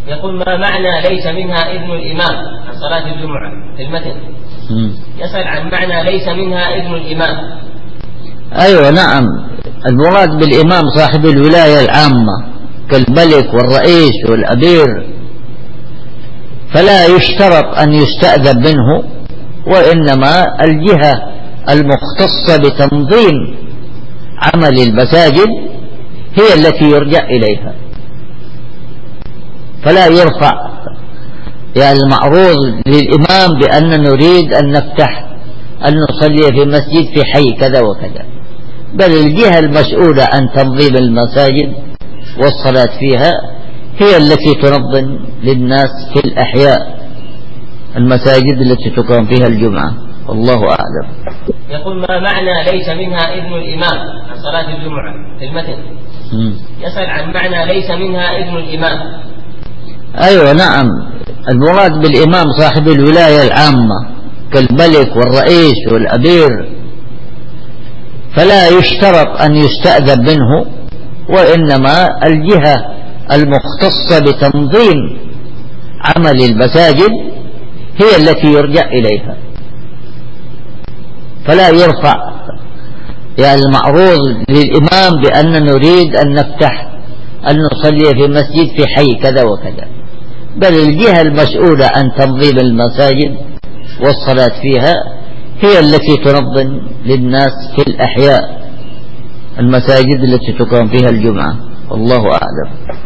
يقول ما معنى ليس منها إذن الإمام عن صلاة الجمعة في المتن؟ يسأل عن معنى ليس منها إذن الإمام. أيوة نعم، المراد بالإمام صاحب الولاية العامة كالملك والرئيس والأمير، فلا يشترط أن يستأذن منه، وإنما الجهة المختصة بتنظيم عمل المساجد هي التي يرجع إليها، فلا يرفع يعني المعروض للإمام بأن نريد أن نفتح أن نصلي في مسجد في حي كذا وكذا، بل الجهة المسؤولة عن تنظيم المساجد والصلاة فيها هي التي تنظم للناس في الأحياء المساجد التي تقام فيها الجمعة، والله أعلم. يقول ما معنى ليس منها إذن الإمام عن صلاة الجمعة في المتن؟ يسأل عن معنى ليس منها إذن الإمام. أيوة نعم، المراد بالإمام صاحب الولاية العامة كالملك والرئيس والأمير، فلا يشترط أن يستأذن منه، وإنما الجهة المختصة بتنظيم عمل المساجد هي التي يرجع إليها، فلا يرفع يعني المعروض للإمام بأن نريد أن نفتح أن نصلي في مسجد في حي كذا وكذا، بل الجهة المسؤولة عن تنظيم المساجد والصلاة فيها هي التي تنظم للناس في الأحياء المساجد التي تقام فيها الجمعة، والله أعلم.